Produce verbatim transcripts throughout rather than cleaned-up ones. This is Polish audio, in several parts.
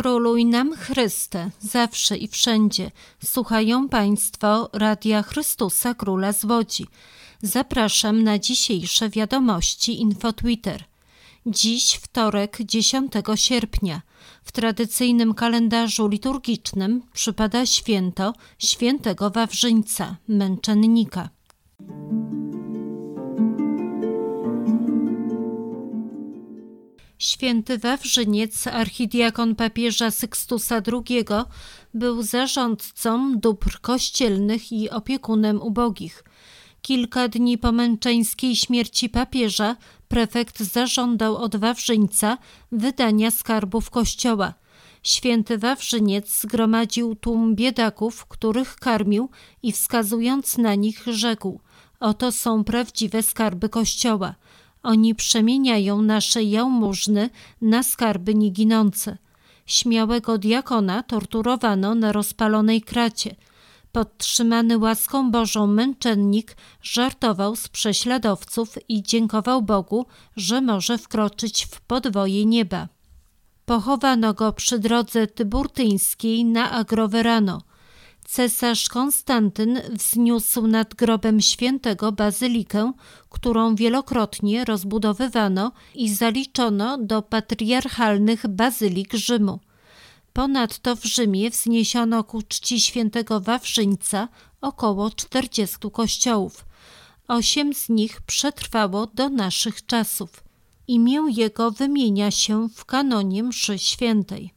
Króluj nam Chryste, zawsze i wszędzie. Słuchają Państwo Radia Chrystusa Króla z Łodzi. Zapraszam na dzisiejsze wiadomości InfoTwitter. Dziś wtorek, dziesiątego sierpnia. W tradycyjnym kalendarzu liturgicznym przypada święto świętego Wawrzyńca, męczennika. Święty Wawrzyniec, archidiakon papieża Sykstusa drugiego, był zarządcą dóbr kościelnych i opiekunem ubogich. Kilka dni po męczeńskiej śmierci papieża prefekt zażądał od Wawrzyńca wydania skarbów kościoła. Święty Wawrzyniec zgromadził tłum biedaków, których karmił i wskazując na nich rzekł: oto są prawdziwe skarby kościoła. Oni przemieniają nasze jałmużny na skarby nieginące. Śmiałego diakona torturowano na rozpalonej kracie. Podtrzymany łaską Bożą męczennik żartował z prześladowców i dziękował Bogu, że może wkroczyć w podwoje nieba. Pochowano go przy drodze tyburtyńskiej na Agroverano. Cesarz Konstantyn wzniósł nad grobem świętego bazylikę, którą wielokrotnie rozbudowywano i zaliczono do patriarchalnych bazylik Rzymu. Ponadto w Rzymie wzniesiono ku czci świętego Wawrzyńca około czterdziestu kościołów. Osiem z nich przetrwało do naszych czasów. Imię jego wymienia się w kanonie mszy świętej.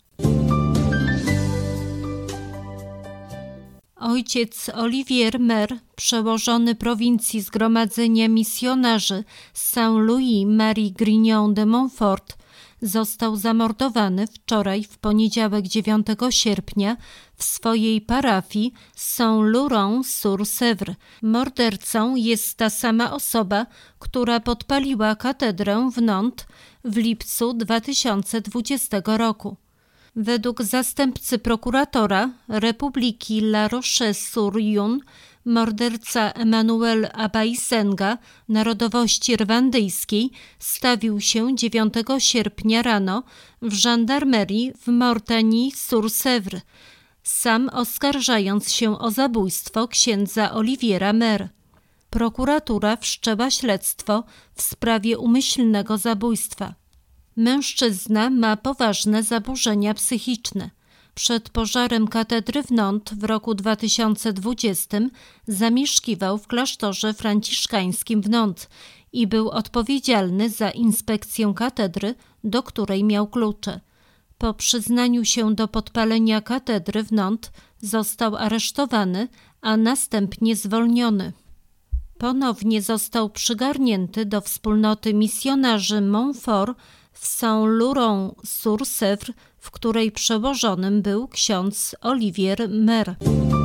Ojciec Olivier Mer, przełożony prowincji Zgromadzenia Misjonarzy Saint-Louis-Marie Grignon de Montfort, został zamordowany wczoraj w poniedziałek dziewiątego sierpnia w swojej parafii Saint-Laurent-sur-Sèvre. Mordercą jest ta sama osoba, która podpaliła katedrę w Nantes w lipcu dwa tysiące dwudziestego roku. Według zastępcy prokuratora Republiki La Roche-sur-Yon morderca Emmanuel Abaisenga, narodowości rwandyjskiej, stawił się dziewiątego sierpnia rano w żandarmerii w Mortagny-sur-Sèvre, sam oskarżając się o zabójstwo księdza Oliviera Mer. Prokuratura wszczęła śledztwo w sprawie umyślnego zabójstwa. Mężczyzna ma poważne zaburzenia psychiczne. Przed pożarem katedry w Nantes w roku dwa tysiące dwudziestym zamieszkiwał w klasztorze franciszkańskim w Nantes i był odpowiedzialny za inspekcję katedry, do której miał klucze. Po przyznaniu się do podpalenia katedry w Nantes został aresztowany, a następnie zwolniony. Ponownie został przygarnięty do wspólnoty misjonarzy Montfort w Saint-Laurent-sur-Sèvre, w której przełożonym był ksiądz Olivier Mer.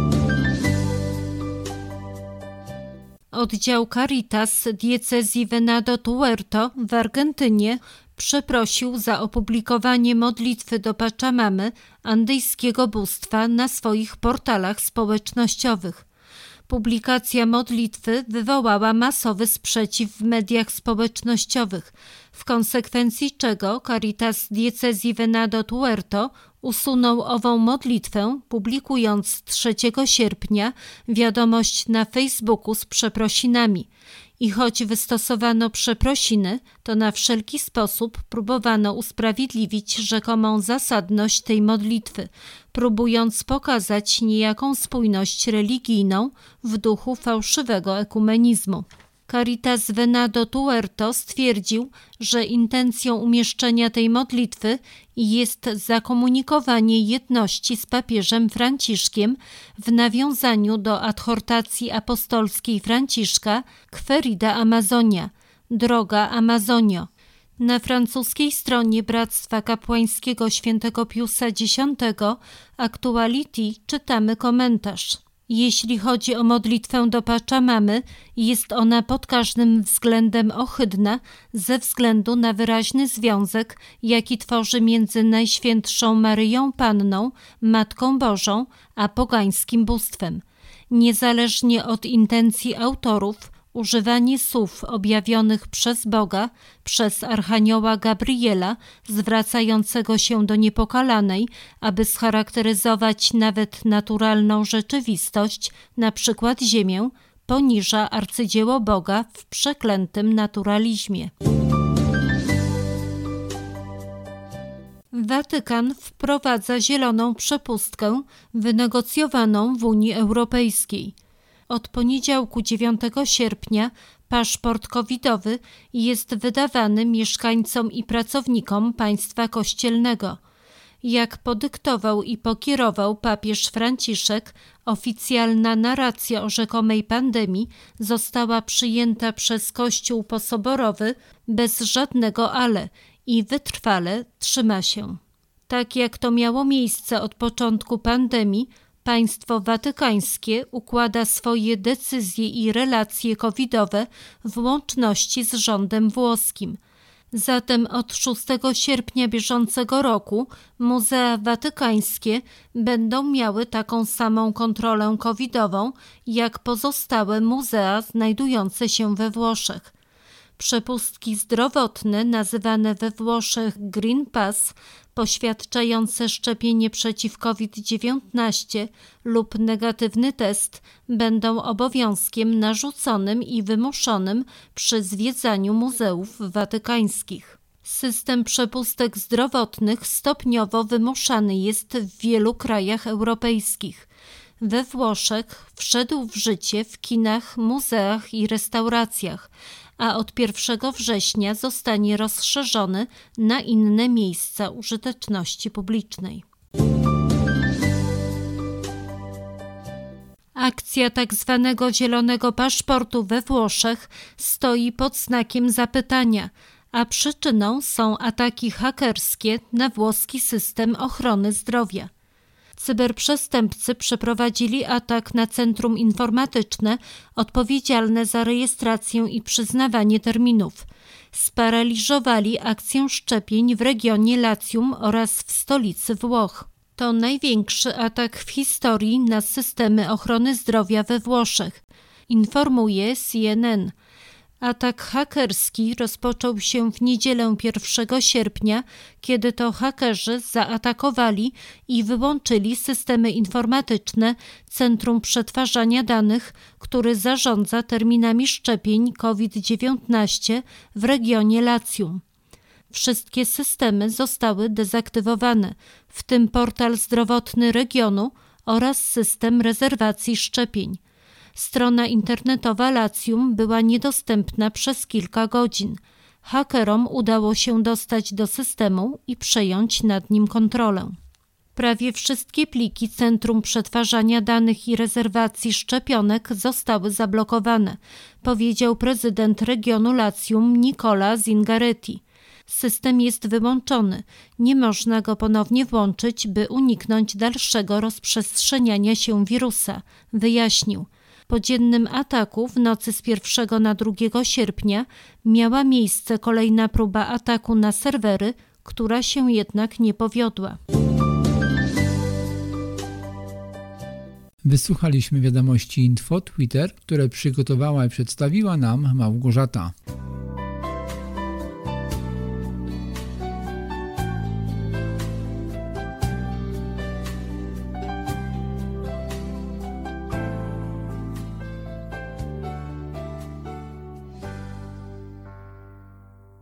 Oddział Caritas diecezji Venado Tuerto w Argentynie przeprosił za opublikowanie modlitwy do Pachamamy, andyjskiego bóstwa, na swoich portalach społecznościowych. Publikacja modlitwy wywołała masowy sprzeciw w mediach społecznościowych, w konsekwencji czego Caritas diecezji Venado Tuerto usunął ową modlitwę, publikując trzeciego sierpnia wiadomość na Facebooku z przeprosinami. I choć wystosowano przeprosiny, to na wszelki sposób próbowano usprawiedliwić rzekomą zasadność tej modlitwy, próbując pokazać niejaką spójność religijną w duchu fałszywego ekumenizmu. Caritas Venado Tuerto stwierdził, że intencją umieszczenia tej modlitwy jest zakomunikowanie jedności z papieżem Franciszkiem w nawiązaniu do adhortacji apostolskiej Franciszka Querida Amazonia, droga Amazonio. Na francuskiej stronie Bractwa Kapłańskiego Świętego Piusa X Actuality czytamy komentarz. Jeśli chodzi o modlitwę do Pachamamy, jest ona pod każdym względem ohydna ze względu na wyraźny związek, jaki tworzy między Najświętszą Maryją Panną, Matką Bożą, a pogańskim bóstwem. Niezależnie od intencji autorów, Używanie słów objawionych przez Boga, przez archanioła Gabriela, zwracającego się do Niepokalanej, aby scharakteryzować nawet naturalną rzeczywistość, na przykład Ziemię, poniża arcydzieło Boga w przeklętym naturalizmie. Watykan wprowadza zieloną przepustkę wynegocjowaną w Unii Europejskiej. Od poniedziałku dziewiątego sierpnia paszport covidowy jest wydawany mieszkańcom i pracownikom państwa kościelnego. Jak podyktował i pokierował papież Franciszek, oficjalna narracja o rzekomej pandemii została przyjęta przez Kościół posoborowy bez żadnego ale i wytrwale trzyma się. Tak jak to miało miejsce od początku pandemii, państwo watykańskie układa swoje decyzje i relacje covidowe w łączności z rządem włoskim. Zatem od szóstego sierpnia bieżącego roku muzea watykańskie będą miały taką samą kontrolę covidową jak pozostałe muzea znajdujące się we Włoszech. Przepustki zdrowotne, nazywane we Włoszech Green Pass, poświadczające szczepienie przeciw COVID dziewiętnaście lub negatywny test, będą obowiązkiem narzuconym i wymuszonym przy zwiedzaniu muzeów watykańskich. System przepustek zdrowotnych stopniowo wymuszany jest w wielu krajach europejskich. We Włoszech wszedł w życie w kinach, muzeach i restauracjach, a od pierwszego września zostanie rozszerzony na inne miejsca użyteczności publicznej. Akcja tzw. zielonego paszportu we Włoszech stoi pod znakiem zapytania, a przyczyną są ataki hakerskie na włoski system ochrony zdrowia. Cyberprzestępcy przeprowadzili atak na centrum informatyczne odpowiedzialne za rejestrację i przyznawanie terminów. Sparaliżowali akcję szczepień w regionie Latium oraz w stolicy Włoch. To największy atak w historii na systemy ochrony zdrowia we Włoszech, informuje C N N. Atak hakerski rozpoczął się w niedzielę pierwszego sierpnia, kiedy to hakerzy zaatakowali i wyłączyli systemy informatyczne Centrum Przetwarzania Danych, który zarządza terminami szczepień COVID dziewiętnaście w regionie Latium. Wszystkie systemy zostały dezaktywowane, w tym portal zdrowotny regionu oraz system rezerwacji szczepień. Strona internetowa Latium była niedostępna przez kilka godzin. Hakerom udało się dostać do systemu i przejąć nad nim kontrolę. Prawie wszystkie pliki Centrum Przetwarzania Danych i Rezerwacji Szczepionek zostały zablokowane, powiedział prezydent regionu Latium Nicola Zingaretti. System jest wyłączony. Nie można go ponownie włączyć, by uniknąć dalszego rozprzestrzeniania się wirusa, wyjaśnił. Po dziennym ataku w nocy z pierwszego na drugiego sierpnia miała miejsce kolejna próba ataku na serwery, która się jednak nie powiodła. Wysłuchaliśmy wiadomości Info Twitter, które przygotowała i przedstawiła nam Małgorzata.